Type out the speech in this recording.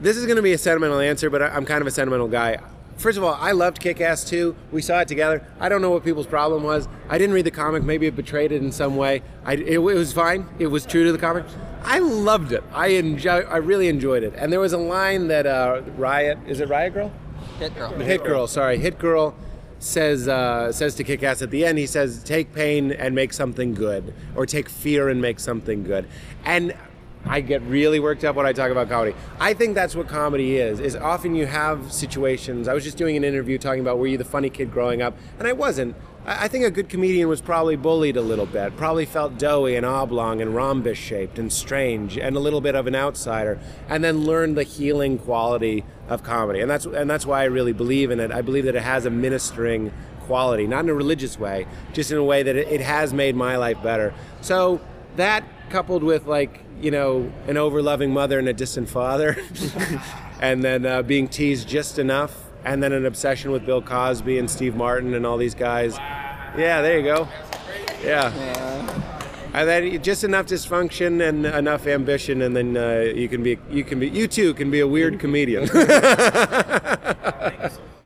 This is going to be a sentimental answer, but I'm kind of a sentimental guy. First of all, I loved Kick-Ass 2. We saw it together. I don't know what people's problem was. I didn't read the comic. Maybe it betrayed it in some way. It was fine. It was true to the comic. I loved it. I really enjoyed it. And there was a line that is it Riot Girl? Hit Girl. Hit Girl, sorry. Hit Girl says to Kick-Ass at the end, he says, take pain and make something good. Or take fear and make something good. And I get really worked up when I talk about comedy. I think that's what comedy is often you have situations. I was just doing an interview talking about were you the funny kid growing up? And I wasn't. I think a good comedian was probably bullied a little bit, probably felt doughy and oblong and rhombus-shaped and strange and a little bit of an outsider, and then learned the healing quality of comedy. And that's why I really believe in it. I believe that it has a ministering quality, not in a religious way, just in a way that it has made my life better. So that coupled with an over-loving mother and a distant father, and then being teased just enough, and then an obsession with Bill Cosby and Steve Martin and all these guys. Yeah, there you go. Yeah. And then just enough dysfunction and enough ambition, and then you too can be a weird comedian.